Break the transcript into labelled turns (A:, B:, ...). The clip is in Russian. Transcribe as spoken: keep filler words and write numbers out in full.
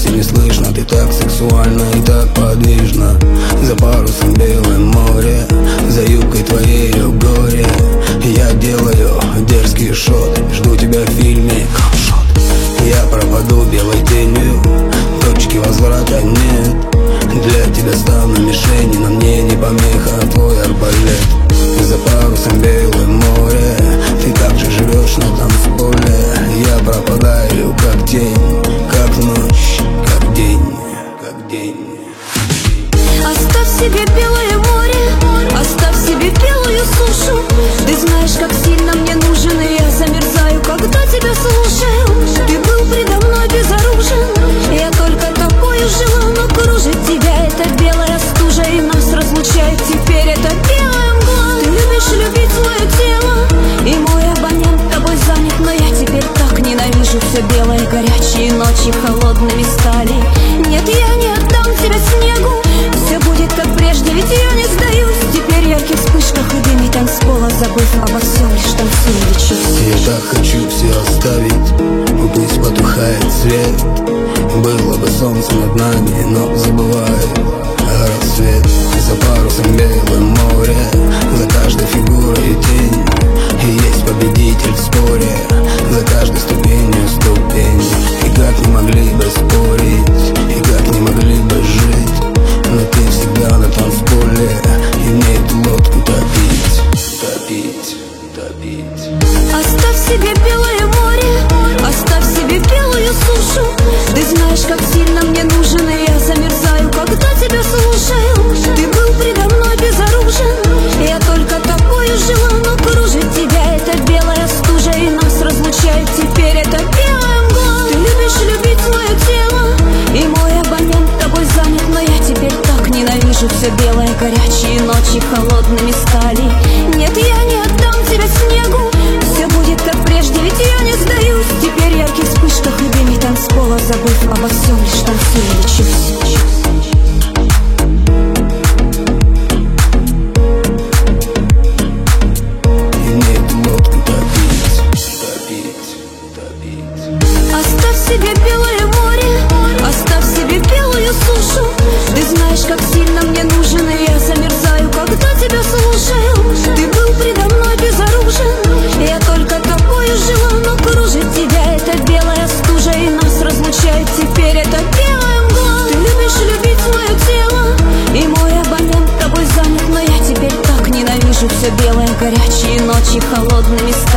A: и не слышно. Ты так сексуальна и так подвижна. За парусом белое море, за юбкой твоею горе. Я делаю дерзкий шот, жду тебя в фильме «Камшот». Я пропаду белой тенью, точки возврата нет. Для тебя стану мишенью, на мне не помеха твой арбалет. За парусом белое море, ты так же живешь на танцполе. Я пропадаю как тень, как ночь, как день, как день.
B: Оставь себе белое море, оставь себе белую сушу. Ты знаешь, как сильно мне нужен, и я замерзаю, когда тебя слушаю. Ты был предо мной безоружен, я только тобою жила, но кружит тебя эта белая стужа, и нас разлучает теперь эта белая мгла. Ты любишь любить свое тело, и мой абонент тобой занят, но я теперь так ненавижу все белое, горячие ночи холодными стали. Нет, я не отдам тебя снегу, все будет как прежде, ведь я не сдаюсь. Теперь в ярких вспышках и дыме танцпола, забыв обо всем, лишь танцую и лечусь.
A: Я так хочу все оставить, пусть потухает свет. Было бы солнце над нами, но забываю рассвет. За парусом белое море, за каждой фигурой тень. И есть победитель в споре, за каждой ступенью ступень. И как не могли бы спорить, и как не могли бы жить, но ты всегда на танцполе, и мне эту лодку топить, топить, топить.
B: Оставь себе белое море, оставь себе белую сушу. Ты знаешь, как сильно мне нужен, и я замерзаю, когда тебя слушаю. Ты был предо мной безоружен, я только тобою жила, но кружит тебя эта белая стужа, и нас разлучает теперь эта белая мгла. Ты любишь любить свое тело, и мой абонент тобой занят, но я теперь так ненавижу все белое, горячие ночи холодными стали. Нет, я не отдам тебя снегу, все будет как прежде, ведь я не сдаюсь. Теперь в ярких вспышках и дыме танцпола, забыв обо всем, лишь танцую и лечусь. Оставь себе белое море, оставь себе белую сушу. Ты знаешь, как сильно мне нужен, и я замерзаю, когда тебя слушаю. Ты был предо мной безоружен, я только тобою жила, но кружит тебя эта белая стужа, и нас разлучает теперь эта белая мгла. Ты любишь любить свое тело, и мой абонент тобой занят, но я теперь так ненавижу все белое, горячие ночи холодными